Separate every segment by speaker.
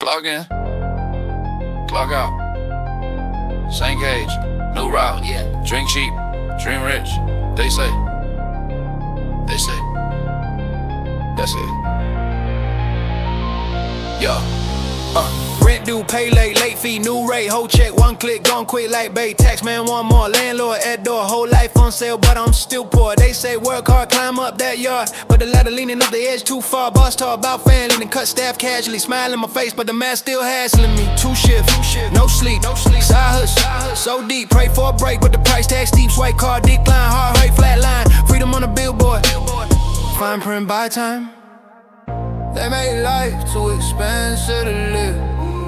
Speaker 1: Clock in, clock out. Same cage, new route. Drink cheap, dream rich. They say. That's it. Yo.
Speaker 2: Rent due, pay late fee, new rate, whole check, one click, gone quick like bait. Tax man, one more, landlord at door, whole life on sale, but I'm still poor. They say work hard, climb up that yard, but the ladder leaning up the edge too far. Boss talk about fan leaning, cut staff casually, smile in my face, but the mask still hassling me. Two shifts, no sleep, side hustle, so deep, pray for a break, but the price tag steep. Swipe card, decline, heart rate, flat line, freedom on the billboard. Fine print buy time. They made life too expensive to live.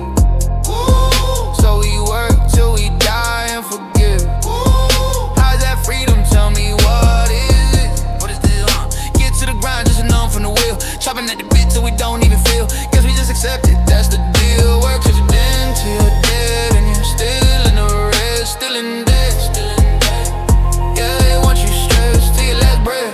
Speaker 2: So we work till we die and forgive. How's that freedom? Tell me what is it? What is this? Get to the grind, just a numb from the wheel. Chopping at the bit till we don't even feel. Guess we just accept it, that's the deal. Work till you're dead, till you're dead, and you're still in the red, still in debt. Yeah, they want you stressed till your last breath.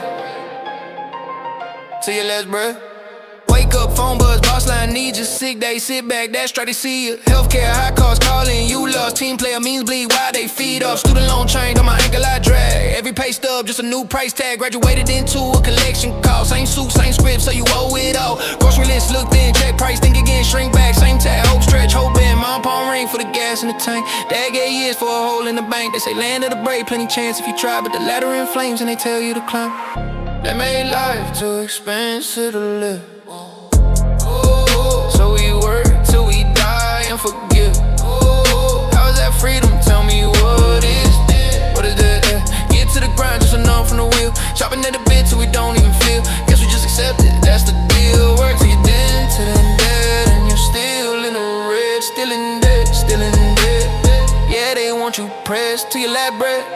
Speaker 2: Till your last breath. Wake up, phone buzz, boss line, need you sick day, sit back, that's right to see you. Healthcare, high cost, calling, you lost. Team player means bleed, why they feed off. Student loan chain on my ankle, I drag. Every pay stub, just a new price tag. Graduated into a collection call. Same suit, same script, so you owe it all. Grocery list, look thin, check price, think again, shrink back. Same tag, hope stretch, hope in. Mom palm ring for the gas in the tank. Dad gave years for a hole in the bank. They say land of the brave, plenty chance if you try, but the ladder in flames and they tell you to climb. They made life too expensive to live. So we work till we die and forgive. How's that freedom? Tell me what is this? What is that? Get to the grind, just a numb from the wheel. Chopping at the bit till we don't even feel. Guess we just accept it, that's the deal. Work till you're dead, till then dead, and you're still in the red, still in debt, still in debt. Yeah, they want you pressed till your last breath.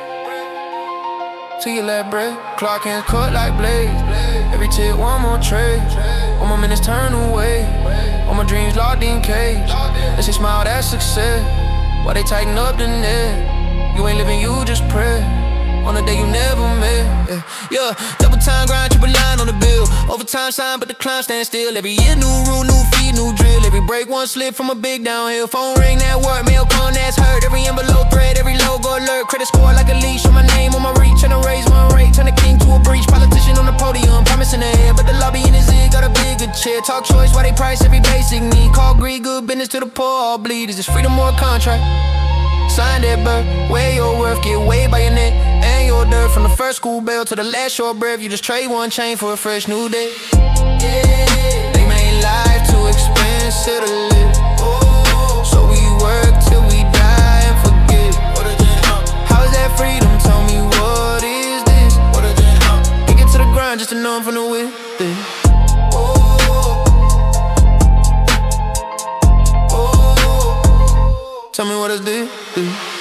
Speaker 2: Till your last breath. Clock hands cut like blades. Every tick, one more trade. All my minutes turn away. All my dreams locked in cage. They say smile, that's success. Why they tighten up the net? You ain't living, you just pray. On a day you never met. Yeah, double time grind, triple line on the bill. Overtime sign, but the climb stand still. Every year, new rule, new feed, new drill. Every break, one slip from a big downhill. Phone ring, that work, mail con, that's hurt. Every envelope thread, every logo alert. Credit score like a leash, on my name, on my reach. Tryna raise one rate, turn the king to a breach. Politician on the podium, promising the air, but the lobby in his ear got a bigger chair. Talk choice, why they price every basic need. Call greed, good business to the poor, all bleed. Is this freedom or a contract? Sign that birth, weigh your worth, get weighed by your neck and your dirt. From the first school bell to the last short breath, you just trade one chain for a fresh new day. Yeah, they made life too expensive to live. So we work till we die and forget. How's that freedom? Tell me what is this? Can't get to the grind, just a numb from the wheel. Tell me what is this?